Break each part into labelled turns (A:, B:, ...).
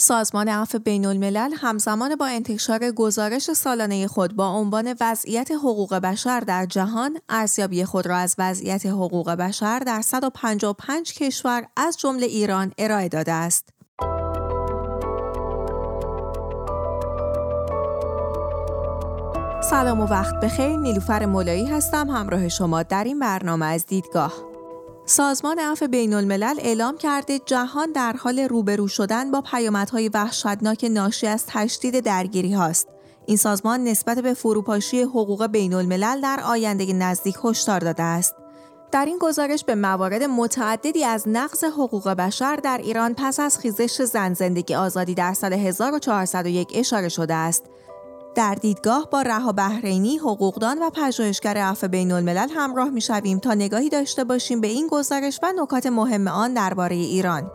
A: سازمان عفو بین‌الملل همزمان با انتشار گزارش سالانه خود با عنوان وضعیت حقوق بشر در جهان، ارزیابی خود را از وضعیت حقوق بشر در 155 کشور از جمله ایران ارائه داده است. سلام و وقت بخیر، نیلوفر مولایی هستم همراه شما در این برنامه از دیدگاه. سازمان عفو بین‌الملل اعلام کرده جهان در حال روبرو شدن با پیامدهای وحشتناک ناشی از تشدید درگیری هاست. این سازمان نسبت به فروپاشی حقوق بین‌الملل در آینده نزدیک هشدار داده است. در این گزارش به موارد متعددی از نقض حقوق بشر در ایران پس از خیزش زن زندگی آزادی در سال 1401 اشاره شده است. در دیدگاه با رها بحرینی، حقوقدان و پژوهشگر عفو بین‌الملل همراه می‌شویم تا نگاهی داشته باشیم به این گزارش و نکات مهم آن درباره ایران.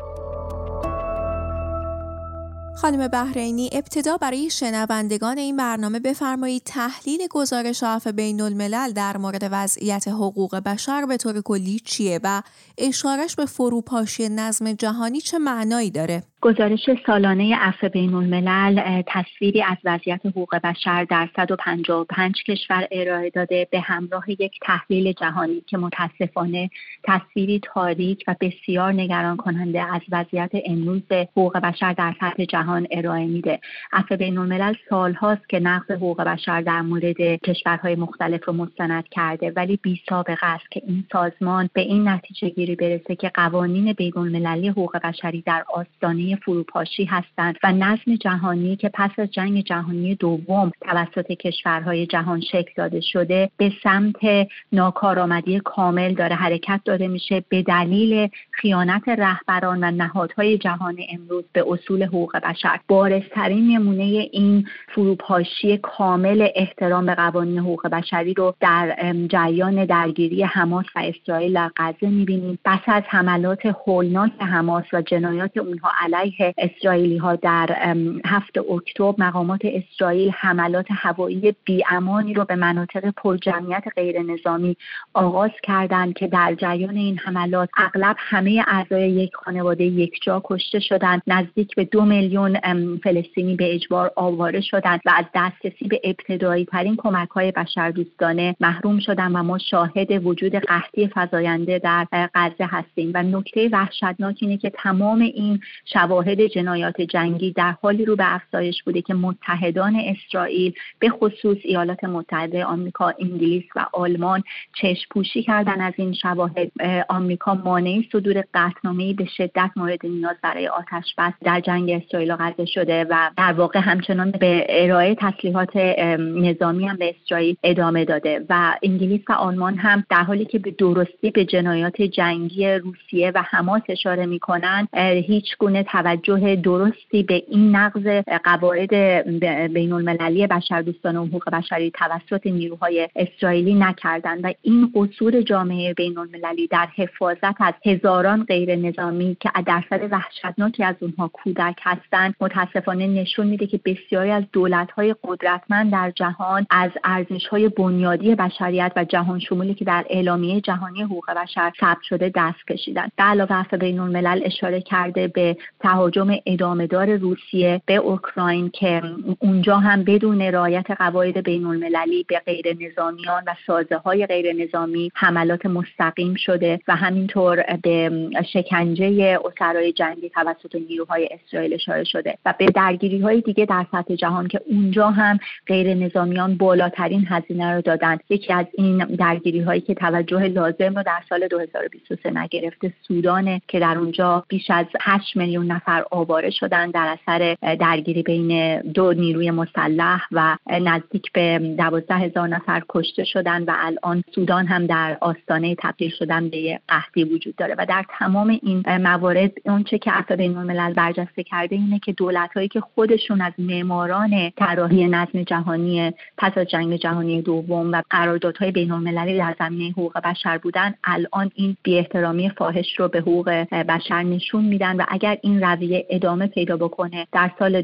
A: خانم بحرینی، ابتدا برای شنوندگان این برنامه بفرمایید تحلیل گزارش عفو بین‌الملل در مورد وضعیت حقوق بشر به طور کلی چیه و اشارش به فروپاشی نظم جهانی چه معنایی داره؟
B: گزارش سالانه عفو بین‌الملل تصویری از وضعیت حقوق بشر در 155 کشور ارائه داده به همراه یک تحلیل جهانی که متاسفانه تصویری تاریک و بسیار نگران کننده از وضعیت امروز حقوق بشر در سطح جهان ارائه میده. عفو بین‌الملل سالهاست که نقض حقوق بشر در مورد کشورهای مختلف رو مستند کرده، ولی بی سابقه است که این سازمان به این نتیجه گیری برسه که قوانین بین‌المللی حقوق بشری در آستانه فروپاشی هستند و نظم جهانی که پس از جنگ جهانی دوم توسط کشورهای جهان شکل داده شده به سمت ناکارآمدی کامل داره حرکت داده میشه به دلیل خیانت رهبران و نهادهای جهان امروز به اصول حقوق بشر. بارزترین نمونه این فروپاشی کامل احترام به قوانین حقوق بشری رو در جریان درگیری حماس و اسرائیل در غزه می‌بینیم. پس از حملات هولناک حماس و جنایات اونها علیه اسرائیلی‌ها در 7 اکتبر، مقامات اسرائیل حملات هوایی بی‌امانی رو به مناطق پرجمعیت غیر نظامی آغاز کردند که در جریان این حملات اغلب همه اعضای یک خانواده یکجا کشته شدند. نزدیک به 2 میلیون فلسطینی به اجبار آواره شدند و از دسترسی به ابتدایی ترین کمک‌های بشردوستانه محروم شدند و ما شاهد وجود قحطی فزاینده در غزه هستیم. و نکته وحشتناک اینه که تمام این شواهد جنایات جنگی در حالی رو به افزایش بوده که متحدان اسرائیل به خصوص ایالات متحده آمریکا، انگلیس و آلمان چشم پوشی کردن از این شواهد. آمریکا مانع صدور قطعنامه‌ای به شدت مورد نیاز برای آتش بس در جنگ اسرائیل و غزه شده و در واقع همچنان به ارائه تسلیحات نظامی هم به اسرائیل ادامه داده و انگلیس و آلمان هم در حالی که به درستی به جنایات جنگی روسیه و حماس اشاره می‌کنند، هیچ گونه توجه درستی به این نقض قواعد بین‌المللی بشردوستانه و حقوق بشری توسط نیروهای اسرائیلی نکردند و این قصور جامعه بین‌المللی در حفاظت از هزاران غیر نظامی که درصد وحشتناکی از اونها کودک هستند متاسفانه نشون میده که بسیاری از دولت‌های قدرتمند در جهان از ارزش‌های بنیادی بشریت و جهان شمولی که در اعلامیه جهانی حقوق بشر ثبت شده دست کشیدند. به علاوه عفو بین‌الملل اشاره کرده به تهاجم ادامه‌دار روسیه به اوکراین که اونجا هم بدون رعایت قواعد بین‌المللی به غیر نظامیان و سازه‌های غیر نظامی حملات مستقیم شده و همینطور به شکنجه اسرای جنگی توسط نیروهای اسرائیل اشاره شده و به درگیری‌های دیگه در سطح جهان که اونجا هم غیر نظامیان بالاترین هزینه رو دادن. یکی از این درگیری‌هایی که توجه لازم رو در سال 2023 نگرفته سودانه که در اونجا بیش از 8 میلیون نفر آواره شدند در اثر درگیری بین دو نیروی مسلح و نزدیک به 12,000 نفر کشته شدند و الان سودان هم در آستانه تبدیل شدن به قحطی وجود داره و در تمام این موارد اونچه که عفو بین‌الملل برجسته کرده اینه که دولت‌هایی که خودشون از معماران طراحی نظم جهانی پس از جنگ جهانی دوم و قراردادهای بین‌المللی در زمینه حقوق بشر بودن الان این بی‌احترامی فاحش رو به حقوق بشر نشون میدن و اگر این رویه ادامه پیدا بکنه در سال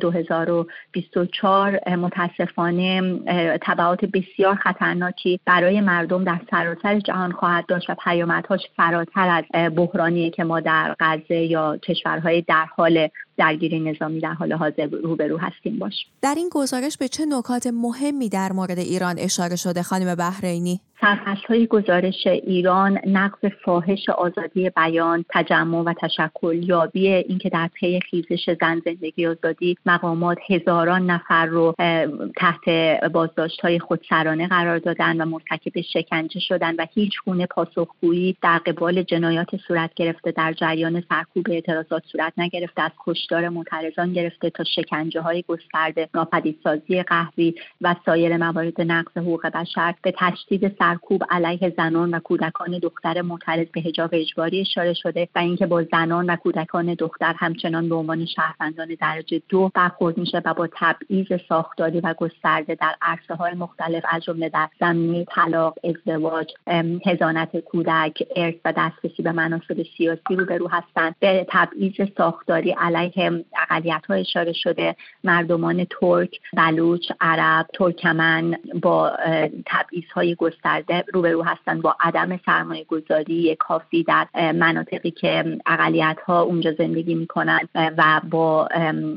B: 2024 متاسفانه تبعات بسیار خطرناکی برای مردم در سراسر جهان خواهد داشت و پیامدهاش فراتر از بحرانی که ما در غزه یا کشورهای در حال درگیری نظامی در حال حاضر روبرو هستیم باش.
A: در این گزارش به چه نکات مهمی در مورد ایران اشاره شده خانم بحرینی؟
B: سرفصل‌های گزارش ایران نقض فاحش آزادی بیان، تجمع و تشکل، یابی اینکه در پی خیزش زن، زندگی، آزادی مقامات هزاران نفر رو تحت بازداشت‌های خودسرانه قرار دادن و مرتکب شکنجه شدن و هیچ گونه پاسخگویی در قبال جنایات صورت گرفته در جریان سرکوب اعتراضات صورت نگرفته، از کشتار معترضان گرفته تا شکنجه‌های گسترده، ناپدیدسازی قهری و سایر موارد نقض حقوق بشر، به تشدید سرکوب علیه زنان و کودکان دختر معترض به حجاب اجباری اشاره شده و اینکه با زنان و کودکان دختر همچنان به عنوان شهروندان درجه 2 برخورد میشه و با تبعیض ساختاری و گسترده در عرصه‌های مختلف از جمله در زمینه طلاق، ازدواج، حضانت کودک، ارث و دسترسی به مناصب سیاسی روبرو هستند. به تبعیض ساختاری علیه اقلیت‌ها اشاره شده. مردمان ترک، بلوچ، عرب، ترکمن با تبعیض‌های گسترده روبرو هستند، با عدم سرمایه‌گذاری کافی در مناطقی که اقلیت‌ها اونجا زندگی می‌کنند و با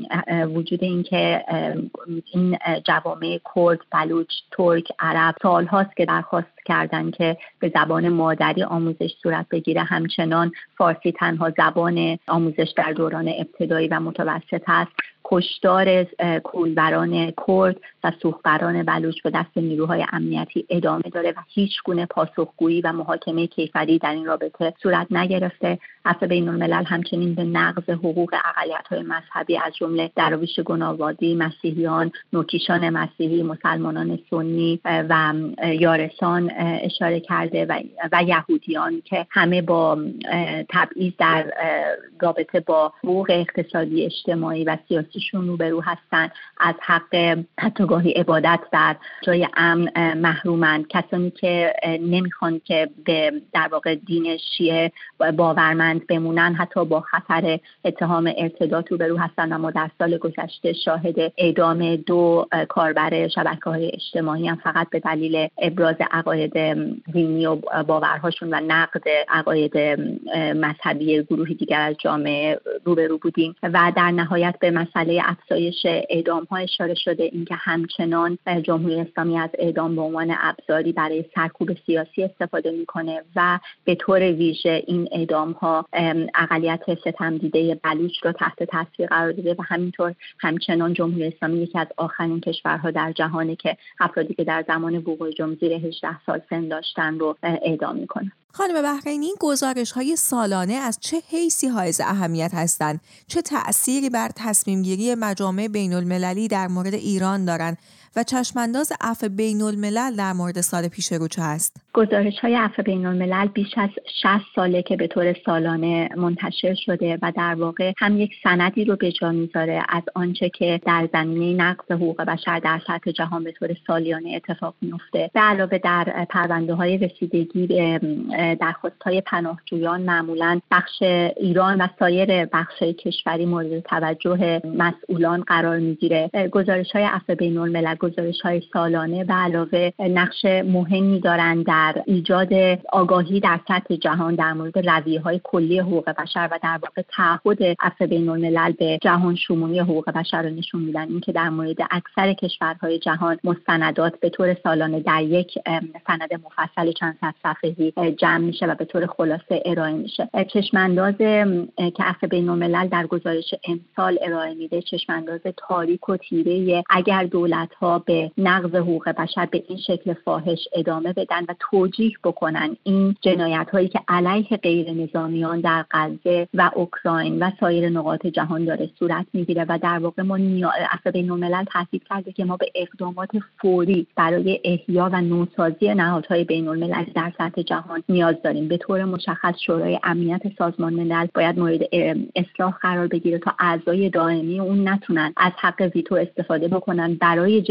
B: وجود اینکه این جوامع کرد، بلوچ، ترک، عرب سال‌هاست که درخواست کردن که به زبان مادری آموزش صورت بگیره، همچنان فارسی تنها زبان آموزش در دوران ابتدایی و متوسط است. کشتار کولبران کرد و سوخبران بلوچ به دست نیروهای امنیتی ادامه داره و هیچ گونه پاسخگویی و محاکمه کیفری در این رابطه صورت نگرفته. عفو بین‌الملل همچنین به نقض حقوق اقلیت‌های مذهبی از جمله دراویش گناوادی، مسیحیان، نوکیشان مسیحی، مسلمانان سنی و یارسان اشاره کرده و یهودیان که همه با تبعیض در رابطه با حقوق اقتصادی، اجتماعی و سیاسیشون روبرو هستند. از حق حتی گاهی عبادت در جای امن محرومند. کسانی که نمیخوان که به در واقع دین شیعه باورمند بمونن حتی با خطر اتهام ارتداد روبرو هستند و ما در سال گذشته شاهد اعدام 2 کاربر شبکه‌های اجتماعی هم فقط به دلیل ابراز عقاید دینی و باورهاشون و نقد عقاید مذهبی گروهی دیگر از جامعه روبرو بودیم. و در نهایت به مسئله افزایش اعدام‌ها اشاره شده، اینکه همچنان جمهوری اسلامی از اعدام به عنوان ابزاری برای سرکوب سیاسی استفاده میکنه و به طور ویژه این اعدام‌ها اقلیت ستمدیده بلوچ رو تحت تاثیر قرار داده و همینطور همچنان جمهوری اسلامی یکی از آخرین کشورها در جهانی که افرادی که در زمان وقوع جرم زیر 18 سال سن داشتن رو اعدام میکنه.
A: خانم بحرینی، این گزارش‌های سالانه از چه حیثی حائز اهمیت هستند؟ چه تأثیری بر تصمیم‌گیری مجامع بین‌المللی در مورد ایران دارند و چشمانداز عفو بین‌الملل در مورد سال پیش رو چه است؟
B: گزارش‌های عفو بین‌الملل بیش از 60 ساله که به طور سالانه منتشر شده و در واقع هم یک سندی رو به جا میذاره از آنچه که در زمینه نقض حقوق بشر در سطح جهان به طور سالیانه اتفاق میفته. به علاوه در پرونده‌های رسیدگی به درخواست‌های پناهجویان معمولاً بخش ایران و سایر بخش‌های کشوری مورد توجه مسئولان قرار میگیره. گزارش‌های عفو بین‌الملل گزارش‌های سالانه به علاوه نقش مهمی دارند در ایجاد آگاهی در سطح جهان در مورد رویه‌های کلی حقوق بشر و در واقع تعهد عفو بین‌الملل به جهان شمولی حقوق بشر را نشون میدن. این که در مورد اکثر کشورهای جهان مستندات به طور سالانه در یک سند مفصل چند صد صفحه‌ای جمع میشه و به طور خلاصه ارائه میشه. چشمانداز که عفو بین‌الملل در گزارش امسال ارائه میده چشمانداز تاریک و تیره اگر دولت‌ها به نقض حقوق بشر به این شکل فاحش ادامه بدن و توجیه بکنن این جنایت‌هایی که علیه غیر نظامیان در غزه و اوکراین و سایر نقاط جهان داره صورت میگیره و در واقع ما عفو بین‌الملل تاکید کرده که ما به اقدامات فوری برای احیا و نوسازی نهادهای بین‌الملل در سطح جهان نیاز داریم. به طور مشخص شورای امنیت سازمان ملل باید مورد اصلاح قرار بگیره تا اعضای دائمی اون نتونن از حق ویتو استفاده بکنن برای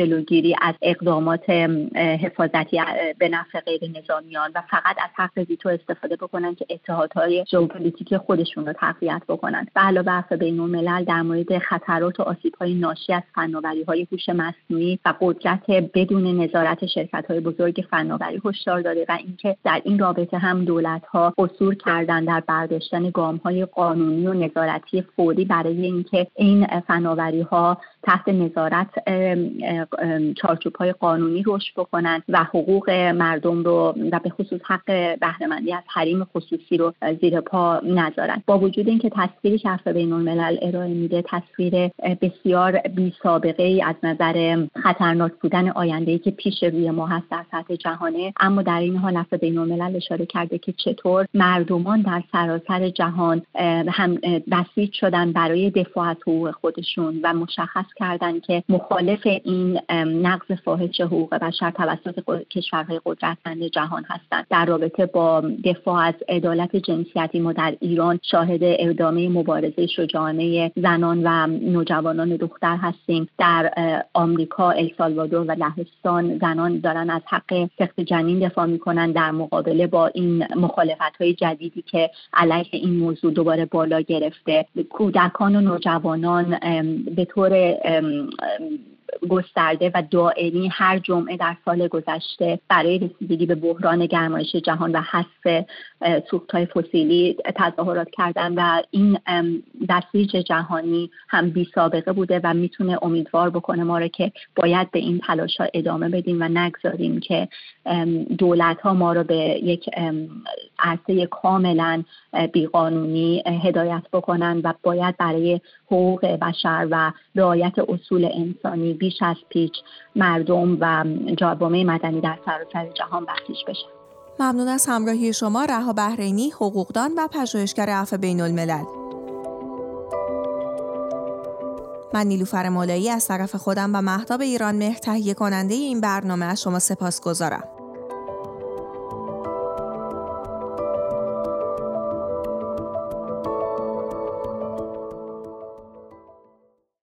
B: جلوگیری از اقدامات حفاظتی به نفع غیر نظامیان و فقط از حق ویتو استفاده بکنن که اتحادهای ژئوپلیتیک خودشون رو تقویت بکنن. به علاوه عفو بین‌الملل در مورد خطرات و آسیب‌های ناشی از فناوری‌های هوش مصنوعی و قدرت بدون نظارت شرکت‌های بزرگ فناوری هشدار داده و اینکه در این رابطه هم دولت‌ها قصور کردن در برداشتن گام‌های قانونی و نظارتی فوری برای اینکه این فناوری‌ها تحت نظارت چارچوب‌های قانونی رشد بکنند و حقوق مردم رو و به خصوص حق بهره‌مندی از حریم خصوصی رو زیر پا نذارن. با وجود اینکه تصویری که عفو بین‌الملل ارائه میده تصویر بسیار بی‌سابقه‌ای از نظر خطرناک بودن آینده‌ای که پیش روی ما هست در سطح جهانه، اما در این حال عفو بین‌الملل اشاره کرده که چطور مردمان در سراسر جهان هم بسیج شدن برای دفاع از حقوق خودشون و مشخص کردن که مخالف این نقض فاحش حقوق بشر توسط کشورهای قدرتمند جهان هستند. در رابطه با دفاع از عدالت جنسیتی ما در ایران شاهد ادامه مبارزه شجاعانه زنان و نوجوانان دختر هستیم. در آمریکا، السالوادور و لهستان زنان دارن از حق سقط جنین دفاع میکنن در مقابله با این مخالفت‌های جدیدی که علیه این موضوع دوباره بالا گرفته. کودکان و نوجوانان به طور گسترده و دائمی هر جمعه در سال گذشته برای رسیدگی به بحران گرمایش جهان و حذف سوخت‌های فسیلی تظاهرات کردن و این بسیج جهانی هم بی سابقه بوده و میتونه امیدوار بکنه ما رو که باید به این تلاش‌ها ادامه بدیم و نگذاریم که دولت‌ها ما رو به یک عرصه کاملا بیقانونی هدایت بکنن و باید برای حقوق بشر و رعایت اصول انسانی بیش از پیش مردم و جامعه مدنی در سراسر جهان بسیج بشن.
A: ممنون از همراهی شما. رها بحرینی، حقوقدان و پژوهشگر عفو بین‌الملل. من نیلوفر مولایی از طرف خودم و مهتاب ایران مهر تهیه کننده این برنامه از شما سپاسگزارم.